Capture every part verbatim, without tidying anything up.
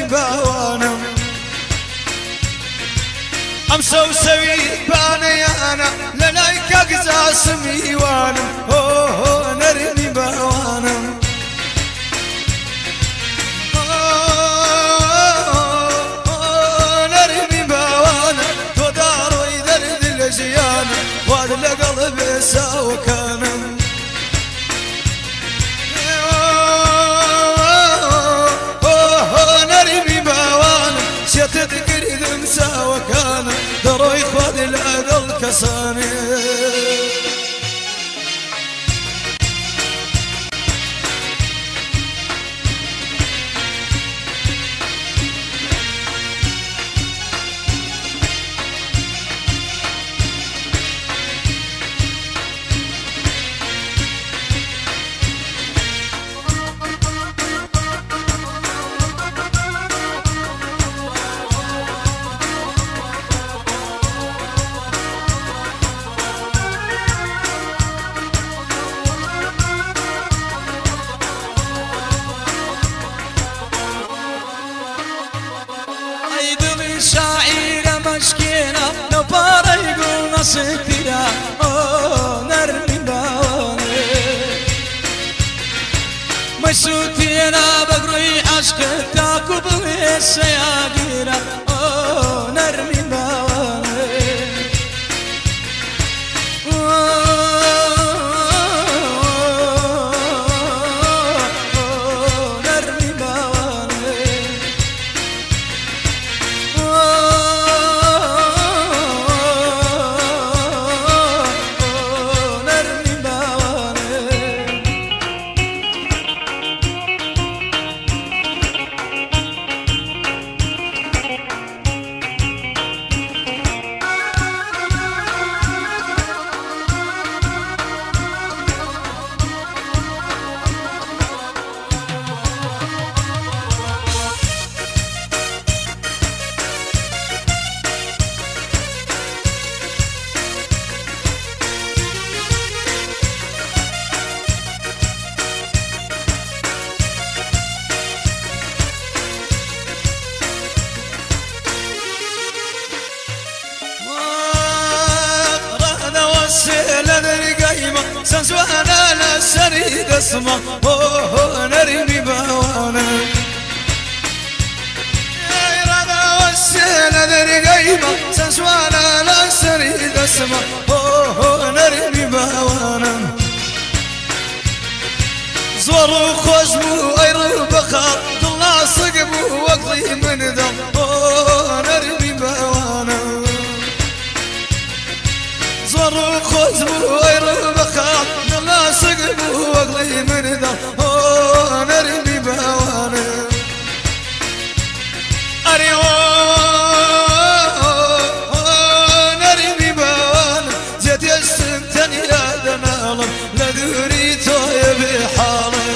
باوانم ام سوسوي باني انا للايك اقزاس ميوانم اوه نرمي باوانم نرمي باوانم ودارو يدرد الجيانم واد لقلبي ساوكانم تذكر إذا مساوى كان درو يخوض الأقل كساني شاعر مشكينا نبارا يقول نصيتنا اوه نرمي باواني مشوتينا بقروي عشق تاكو بغي السياقينا اوه نرمي باواني السيلة القايمة سنسوانا للسريد اسمه اوه نرمي باوانا يا إرادة والسيلة القايمة سنسوانا للسريد اسمه اوه نرمي باوانا زورو خوزمو ايرو بخار الله صقبو وقضي من ذم اوه نرمي باوانا زورو خوزمو ايرو بخار الله صقبو وقضي من ذم اوه نرمي باوانا اريو نرمي باوانا زيت يستمتن يا دنالم لذوري طيب حالي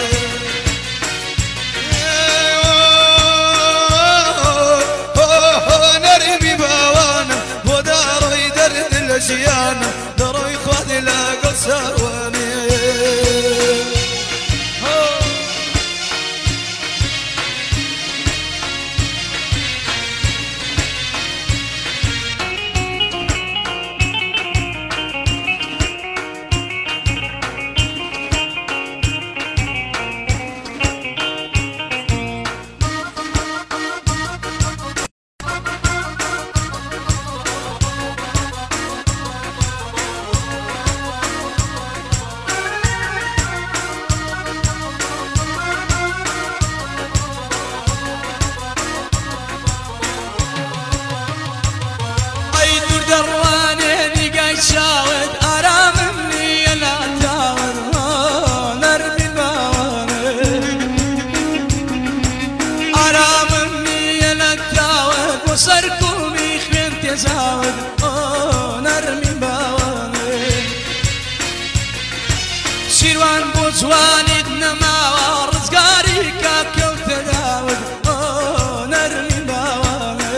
نرمي باوانا ودارو يدرد الاشيانا درو يخوض لاقل سواني شاود آرام مني لا تعود نرمي باواني آرام مني لا تعود وصركم يخلين تزاود نرمي باواني شيروان بوزواني دنما ورزقاري كاكو تداود نرمي باواني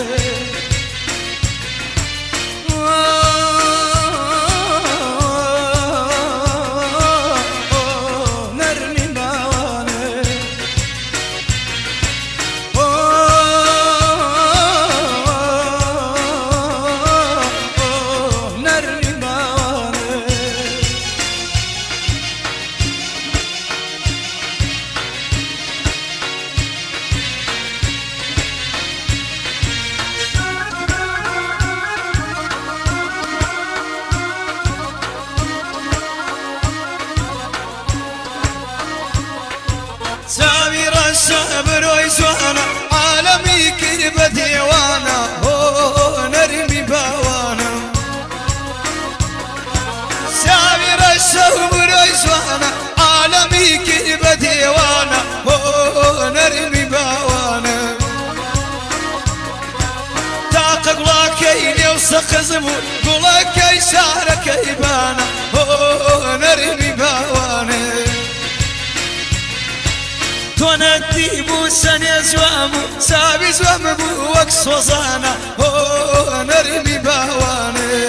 بروي سوانا عالمي كربة ديوانا هو نرمي باوانا سامر الشوب بروي سوانا عالمي كربة ديوانا هو نرمي باوانا تاق قلاكي يوسخ زبون قلاكي شعرك يبانا هو نرمي باوانا تونتي بو سنة زوامو سابي زوام بو وكس وزانا هو نرمي باوانا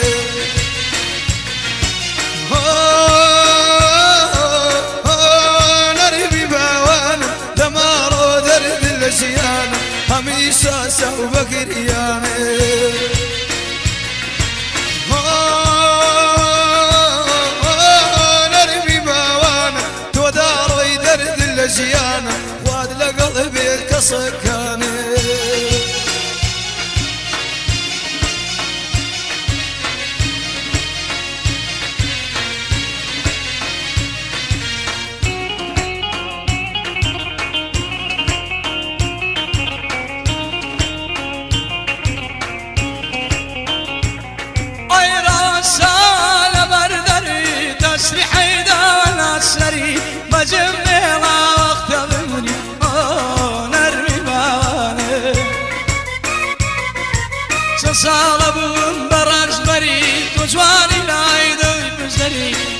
نرمي باوانا دمارو درد الأشيانا هميشا سو بكريانا نرمي باوانا تودارو درد الأشيانا واد لقلبي كسكاني صالبون براش بري وجواني لايدو بزري